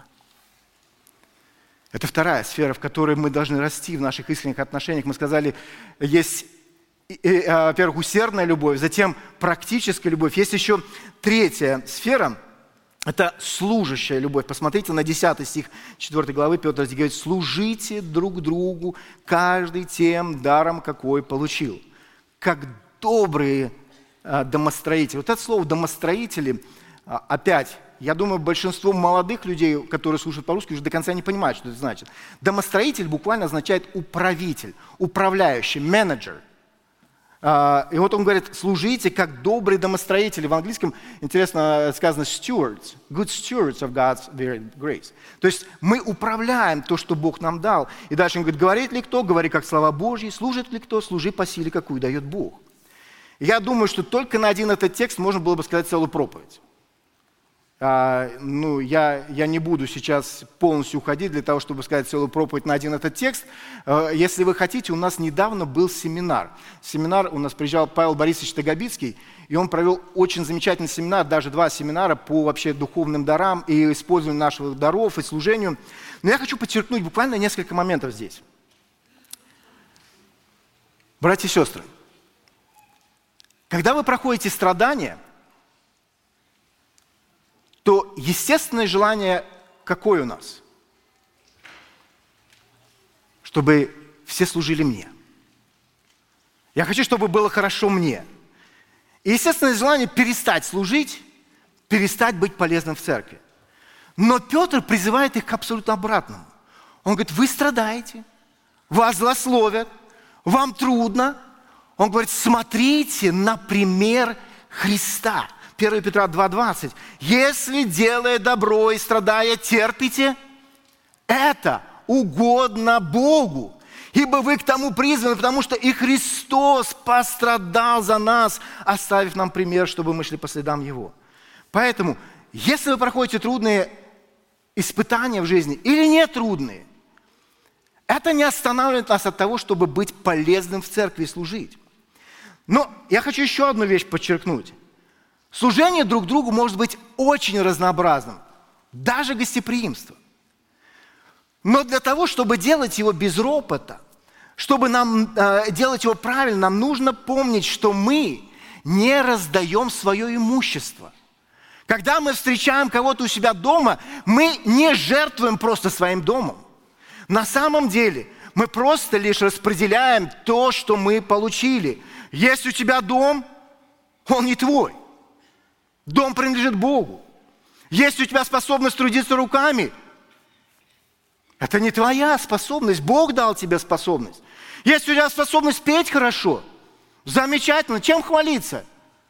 Это вторая сфера, в которой мы должны расти в наших искренних отношениях. Мы сказали, есть, во-первых, усердная любовь, затем практическая любовь. Есть еще третья сфера, это служащая любовь. Посмотрите на десятый стих четвёртой главы, Петр говорит, служите друг другу, каждый тем даром, какой получил. Как добрые домостроители. Вот это слово «домостроители», опять, я думаю, большинство молодых людей, которые слушают по-русски, уже до конца не понимают, что это значит. Домостроитель буквально означает управитель, управляющий, менеджер. И вот он говорит, служите как добрые домостроители. В английском, интересно, сказано stewards, good stewards of God's grace. То есть мы управляем то, что Бог нам дал. И дальше он говорит, говорит ли кто, говори как слова Божьи, служит ли кто, служи по силе, какую дает Бог. Я думаю, что только на один этот текст можно было бы сказать целую проповедь. А, ну, я, я не буду сейчас полностью уходить для того, чтобы сказать целую проповедь на один этот текст. А, если вы хотите, у нас недавно был семинар. Семинар, у нас приезжал Павел Борисович Тагобицкий, и он провел очень замечательный семинар, даже два семинара по вообще духовным дарам и использованию наших даров и служению. Но я хочу подчеркнуть буквально несколько моментов здесь. Братья и сестры, когда вы проходите страдания, то естественное желание какое у нас? Чтобы все служили мне. Я хочу, чтобы было хорошо мне. И естественное желание перестать служить, перестать быть полезным в церкви. Но Петр призывает их к абсолютно обратному. Он говорит, вы страдаете, вас злословят, вам трудно. Он говорит, смотрите на пример Христа. первое Петра два двадцать. Если, делая добро и страдая, терпите, это угодно Богу. Ибо вы к тому призваны, потому что и Христос пострадал за нас, оставив нам пример, чтобы мы шли по следам Его. Поэтому, если вы проходите трудные испытания в жизни или не трудные, это не останавливает нас от того, чтобы быть полезным в церкви и служить. Но я хочу еще одну вещь подчеркнуть. Служение друг другу может быть очень разнообразным, даже гостеприимство. Но для того, чтобы делать его без ропота, чтобы нам э, делать его правильно, нам нужно помнить, что мы не раздаем свое имущество. Когда мы встречаем кого-то у себя дома, мы не жертвуем просто своим домом. На самом деле мы просто лишь распределяем то, что мы получили. Есть у тебя дом, он не твой. Дом принадлежит Богу. Есть у тебя способность трудиться руками, это не твоя способность, Бог дал тебе способность. Есть у тебя способность петь хорошо, замечательно, чем хвалиться?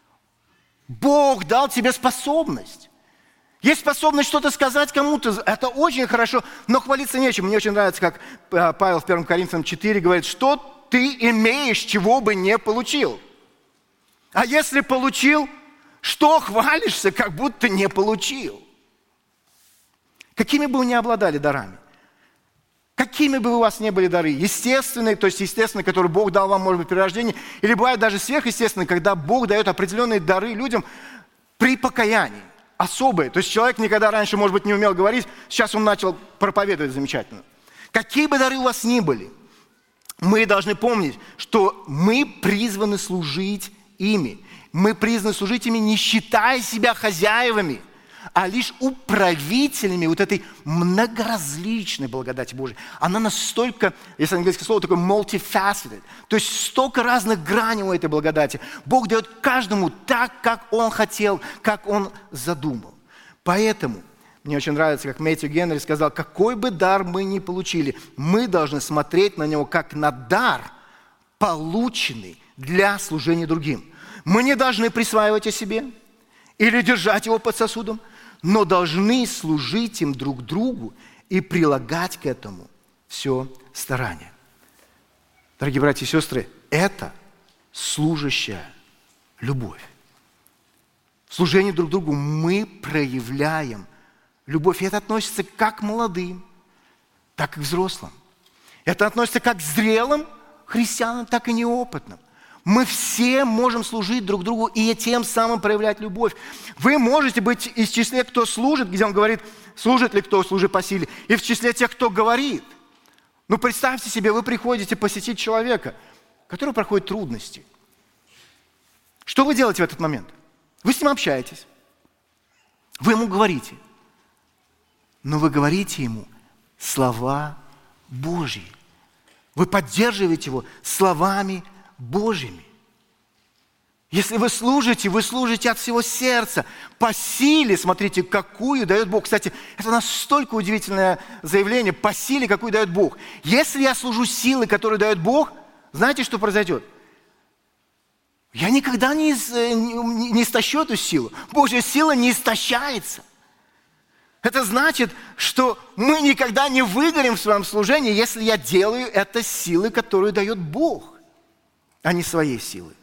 Бог дал тебе способность. Есть способность что-то сказать кому-то, это очень хорошо, но хвалиться нечем. Мне очень нравится, как Павел в первом Коринфянам четыре говорит, что ты имеешь, чего бы не получил. А если получил, что хвалишься, как будто не получил? Какими бы вы ни обладали дарами, какими бы у вас ни были дары, естественные, то есть естественные, которые Бог дал вам, может быть, при рождении, или бывает даже сверхъестественные, когда Бог дает определенные дары людям при покаянии, особые. То есть человек никогда раньше, может быть, не умел говорить, сейчас он начал проповедовать замечательно. Какие бы дары у вас ни были, мы должны помнить, что мы призваны служить ими. Мы призваны служить ими, не считая себя хозяевами, а лишь управителями вот этой многоразличной благодати Божией. Она настолько, если английское слово, такое multifaceted, то есть столько разных граней у этой благодати. Бог дает каждому так, как Он хотел, как Он задумал. Поэтому мне очень нравится, как Мэтью Генри сказал, какой бы дар мы ни получили, мы должны смотреть на него как на дар, полученный для служения другим. Мы не должны присваивать о себе или держать его под сосудом, но должны служить им друг другу и прилагать к этому все старание. Дорогие братья и сестры, это служащая любовь. В служении друг другу мы проявляем любовь. И это относится как к молодым, так и к взрослым. Это относится как к зрелым христианам, так и неопытным. Мы все можем служить друг другу и тем самым проявлять любовь. Вы можете быть из числа, кто служит, где он говорит, служит ли кто, служи по силе, и в числе тех, кто говорит. Ну, представьте себе, вы приходите посетить человека, который проходит трудности. Что вы делаете в этот момент? Вы с ним общаетесь. Вы ему говорите. Но вы говорите ему слова Божьи. Вы поддерживаете его словами Божьими. Если вы служите, вы служите от всего сердца. По силе, смотрите, какую дает Бог. Кстати, это настолько удивительное заявление. По силе, какую дает Бог. Если я служу силой, которую дает Бог, знаете, что произойдет? Я никогда не, не, не истощу эту силу. Божья сила не истощается. Это значит, что мы никогда не выгорим в своем служении, если я делаю это силой, которую дает Бог, а не своей силой.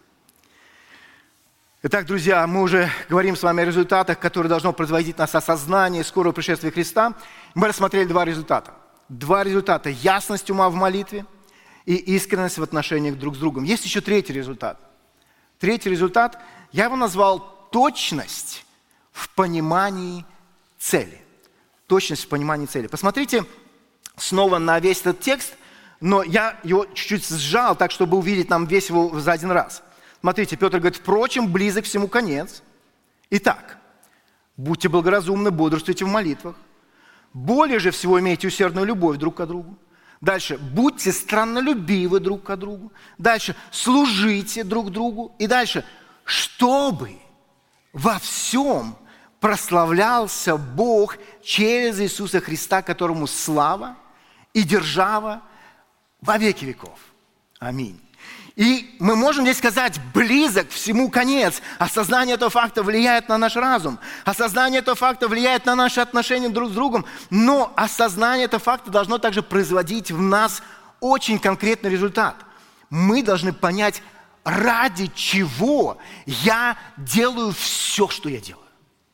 Итак, друзья, мы уже говорим с вами о результатах, которые должно производить нас осознание скорого пришествия Христа. Мы рассмотрели два результата. Два результата – ясность ума в молитве и искренность в отношениях друг с другом. Есть еще третий результат. Третий результат я его назвал точность в понимании цели. Точность в понимании цели. Посмотрите снова на весь этот текст, но я его чуть-чуть сжал, так, чтобы увидеть нам весь его за один раз. Смотрите, Петр говорит, впрочем, близок всему конец. Итак, будьте благоразумны, бодрствуйте в молитвах. Более же всего имейте усердную любовь друг к другу. Дальше, будьте страннолюбивы друг к другу. Дальше, служите друг другу. И дальше, чтобы во всем прославлялся Бог через Иисуса Христа, которому слава и держава во веки веков. Аминь. И мы можем здесь сказать, близок всему конец. Осознание этого факта влияет на наш разум. Осознание этого факта влияет на наши отношения друг с другом. Но осознание этого факта должно также производить в нас очень конкретный результат. Мы должны понять, ради чего я делаю все, что я делаю.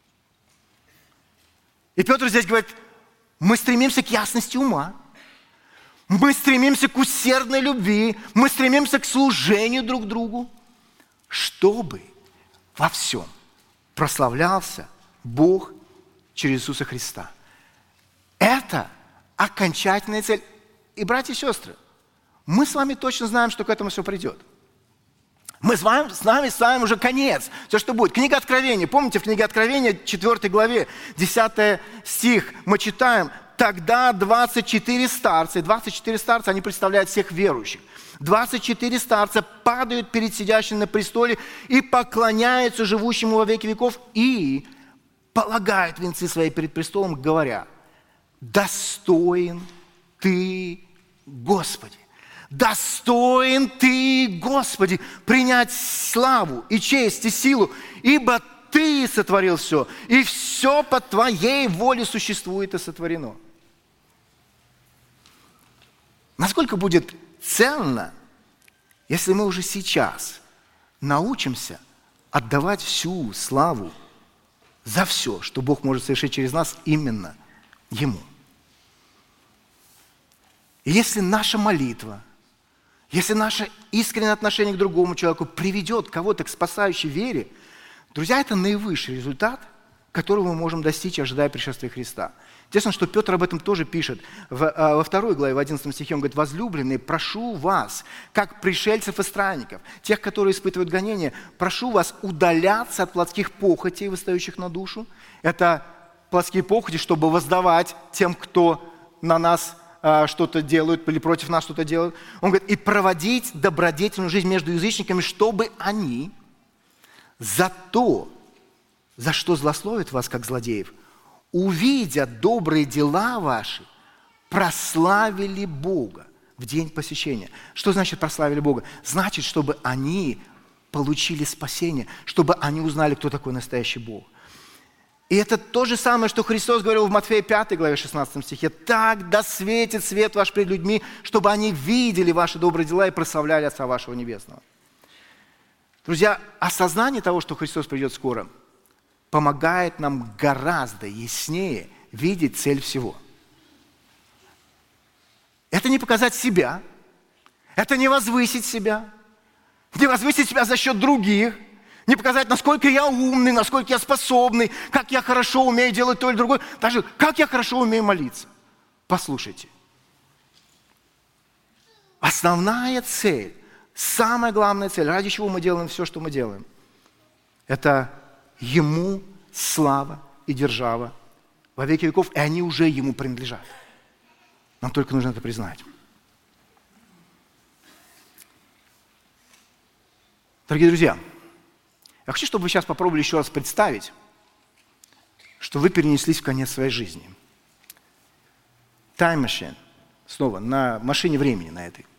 И Петр здесь говорит, мы стремимся к ясности ума. Мы стремимся к усердной любви, мы стремимся к служению друг другу, чтобы во всем прославлялся Бог через Иисуса Христа. Это окончательная цель. И, братья и сестры, мы с вами точно знаем, что к этому все придет. Мы с вами, с нами ставим уже конец, все, что будет. Книга Откровения, помните, в книге Откровения, четвёртой главе, десятый стих, мы читаем, тогда двадцать четыре старца, и двадцать четыре старца, они представляют всех верующих. двадцать четыре старца падают перед сидящим на престоле и поклоняются живущему во веки веков и полагают венцы свои перед престолом, говоря, достоин Ты, Господи, достоин Ты, Господи, принять славу и честь и силу, ибо Ты сотворил все, и все по Твоей воле существует и сотворено. Насколько будет ценно, если мы уже сейчас научимся отдавать всю славу за все, что Бог может совершить через нас, именно Ему. И если наша молитва, если наше искреннее отношение к другому человеку приведет кого-то к спасающей вере, друзья, это наивысший результат, которого мы можем достичь, ожидая пришествия Христа. Интересно, что Петр об этом тоже пишет. В, во второй главе, в одиннадцатом стихе, он говорит, возлюбленные, прошу вас, как пришельцев и странников, тех, которые испытывают гонения, прошу вас удаляться от плотских похотей, восстающих на душу. Это плотские похоти, чтобы воздавать тем, кто на нас а, что-то делают или против нас что-то делают. Он говорит, и проводить добродетельную жизнь между язычниками, чтобы они за то, за что злословят вас, как злодеев, увидя добрые дела ваши, прославили Бога в день посещения. Что значит прославили Бога? Значит, чтобы они получили спасение, чтобы они узнали, кто такой настоящий Бог. И это то же самое, что Христос говорил в Матфея пятой главе шестнадцатом стихе. «Так да светит свет ваш пред людьми, чтобы они видели ваши добрые дела и прославляли Отца вашего Небесного». Друзья, осознание того, что Христос придет скоро, помогает нам гораздо яснее видеть цель всего. Это не показать себя, это не возвысить себя, не возвысить себя за счет других, не показать, насколько я умный, насколько я способный, как я хорошо умею делать то или другое, даже как я хорошо умею молиться. Послушайте. Основная цель, самая главная цель, ради чего мы делаем все, что мы делаем, это Ему слава и держава во веки веков, и они уже Ему принадлежат. Нам только нужно это признать. Дорогие друзья, я хочу, чтобы вы сейчас попробовали еще раз представить, что вы перенеслись в конец своей жизни. Time machine. Снова, на машине времени на этой.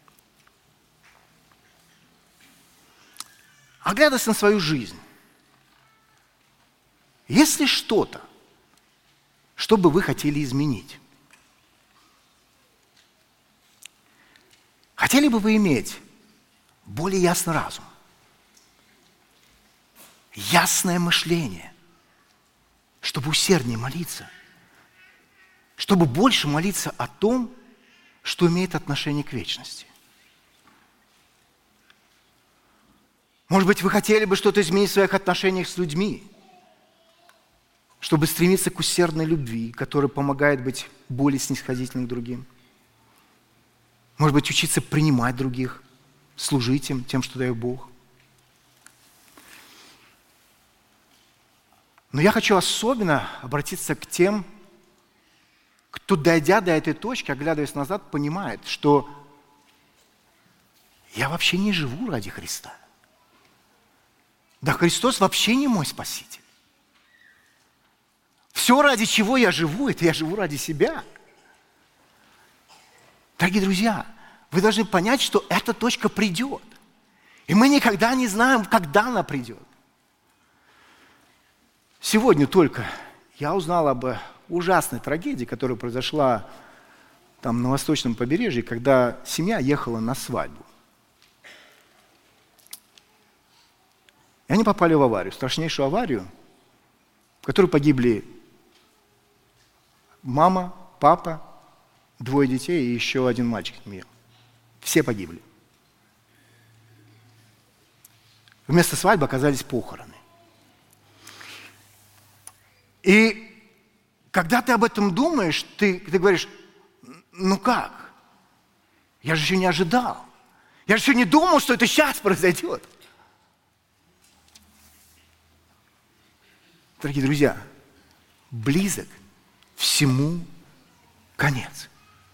Оглядываясь на свою жизнь, есть ли что-то, что бы вы хотели изменить? Хотели бы вы иметь более ясный разум? Ясное мышление, чтобы усерднее молиться, чтобы больше молиться о том, что имеет отношение к вечности. Может быть, вы хотели бы что-то изменить в своих отношениях с людьми, чтобы стремиться к усердной любви, которая помогает быть более снисходительным к другим. Может быть, учиться принимать других, служить им тем, что дает Бог. Но я хочу особенно обратиться к тем, кто, дойдя до этой точки, оглядываясь назад, понимает, что я вообще не живу ради Христа. Да Христос вообще не мой Спаситель. Все, ради чего я живу, это я живу ради себя. Дорогие друзья, вы должны понять, что эта точка придет. И мы никогда не знаем, когда она придет. Сегодня только я узнал об ужасной трагедии, которая произошла там на восточном побережье, когда семья ехала на свадьбу. И они попали в аварию, страшнейшую аварию, в которой погибли мама, папа, двое детей и еще один мальчик в семье. Все погибли. Вместо свадьбы оказались похороны. И когда ты об этом думаешь, ты, ты говоришь, ну как? Я же еще не ожидал. Я же еще не думал, что это сейчас произойдет. Дорогие друзья, близок всему конец.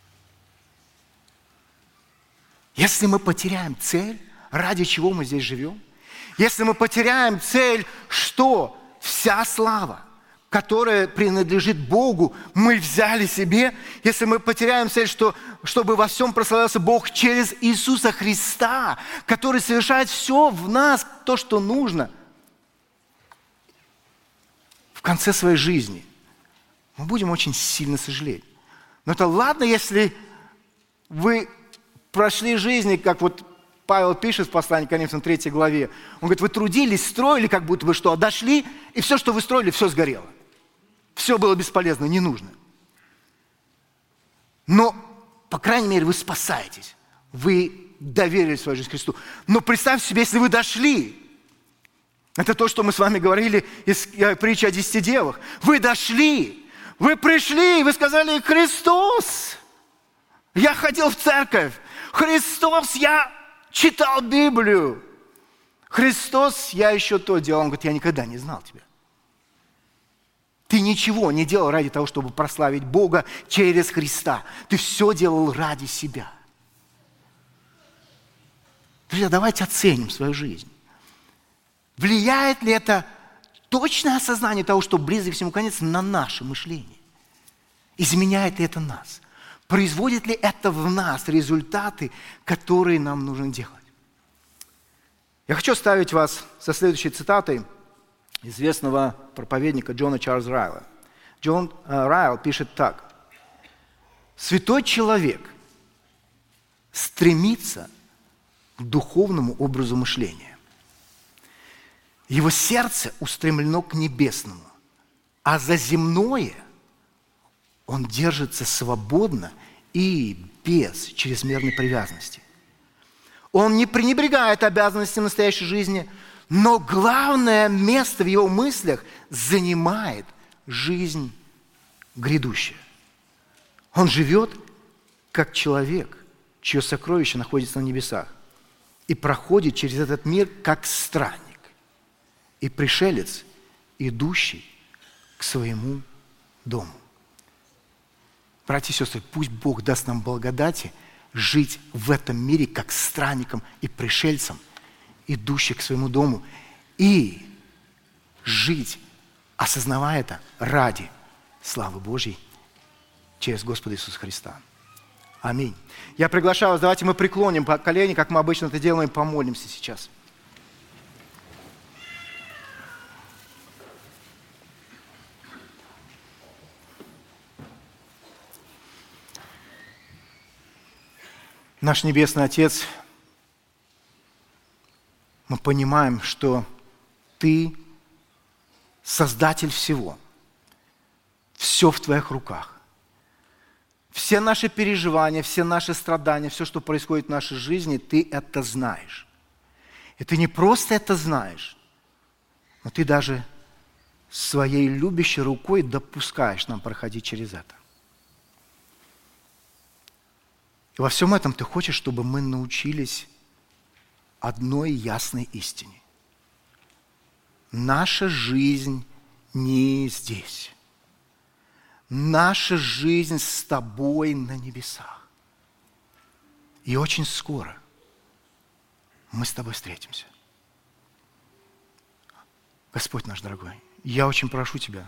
Если мы потеряем цель, ради чего мы здесь живем, если мы потеряем цель, что вся слава, которая принадлежит Богу, мы взяли себе, если мы потеряем цель, что, чтобы во всем прославлялся Бог через Иисуса Христа, который совершает все в нас, то, что нужно, в конце своей жизни, мы будем очень сильно сожалеть. Но это ладно, если вы прошли жизнь, как вот Павел пишет в послании к Коринфянам третьей главе. Он говорит, вы трудились, строили, как будто вы что, а дошли, и все, что вы строили, все сгорело. Все было бесполезно, не нужно. Но, по крайней мере, вы спасаетесь. Вы доверили свою жизнь Христу. Но представьте себе, если вы дошли. Это то, что мы с вами говорили из притчи о десяти девах. Вы дошли, вы пришли, вы сказали, Христос, я ходил в церковь. Христос, я читал Библию. Христос, я еще то делал. Он говорит, я никогда не знал тебя. Ты ничего не делал ради того, чтобы прославить Бога через Христа. Ты все делал ради себя. Друзья, давайте оценим свою жизнь. Влияет ли это точное осознание того, что близок всему конец, на наше мышление? Изменяет ли это нас? Производит ли это в нас результаты, которые нам нужно делать? Я хочу оставить вас со следующей цитатой известного проповедника Джона Чарльза Райла. Джон э, Райл пишет так. «Святой человек стремится к духовному образу мышления. Его сердце устремлено к небесному, а за земное он держится свободно и без чрезмерной привязанности. Он не пренебрегает обязанностями настоящей жизни, но главное место в его мыслях занимает жизнь грядущая. Он живет как человек, чье сокровище находится на небесах, и проходит через этот мир как странник и пришелец, идущий к своему дому». Братья и сестры, пусть Бог даст нам благодати жить в этом мире как странникам и пришельцам, идущим к своему дому, и жить, осознавая это ради славы Божьей через Господа Иисуса Христа. Аминь. Я приглашаю вас, давайте мы преклоним колени, как мы обычно это делаем, и помолимся сейчас. Наш Небесный Отец, мы понимаем, что Ты Создатель всего. Все в Твоих руках. Все наши переживания, все наши страдания, все, что происходит в нашей жизни, Ты это знаешь. И Ты не просто это знаешь, но Ты даже своей любящей рукой допускаешь нам проходить через это. И во всем этом Ты хочешь, чтобы мы научились одной ясной истине. Наша жизнь не здесь. Наша жизнь с Тобой на небесах. И очень скоро мы с Тобой встретимся. Господь наш дорогой, я очень прошу Тебя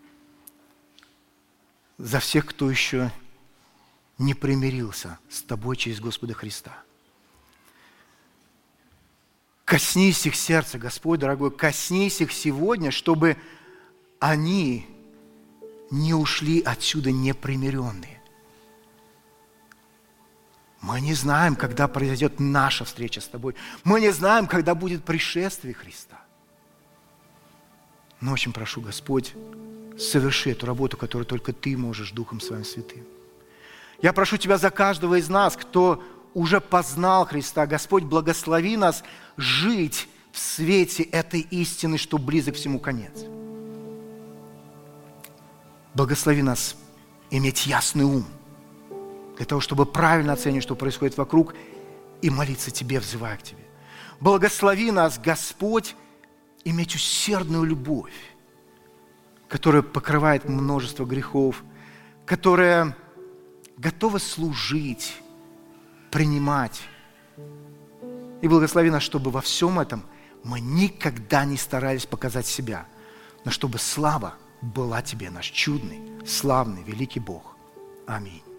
за всех, кто еще не примирился с Тобой через Господа Христа. Коснись их сердца, Господь дорогой, коснись их сегодня, чтобы они не ушли отсюда непримиренные. Мы не знаем, когда произойдет наша встреча с Тобой. Мы не знаем, когда будет пришествие Христа. Но очень прошу, Господь, соверши эту работу, которую только Ты можешь Духом Своим Святым. Я прошу Тебя за каждого из нас, кто уже познал Христа. Господь, благослови нас жить в свете этой истины, что близок всему конец. Благослови нас иметь ясный ум, для того, чтобы правильно оценивать, что происходит вокруг, и молиться Тебе, взывая к Тебе. Благослови нас, Господь, иметь усердную любовь, которая покрывает множество грехов, которая готова служить, принимать. И благослови нас, чтобы во всем этом мы никогда не старались показать себя, но чтобы слава была Тебе, наш чудный, славный, великий Бог. Аминь.